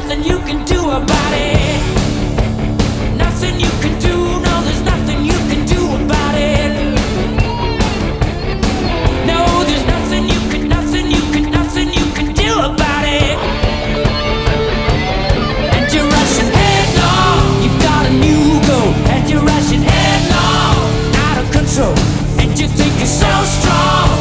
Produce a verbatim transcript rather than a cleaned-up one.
nothing you can do about it. Nothing you can do, no, there's nothing you can do about it. No, there's nothing you can, nothing you can, nothing you can do about it. And you're rushing headlong, you've got a new goal. And you're rushing headlong, out of control. And you think you're so strong.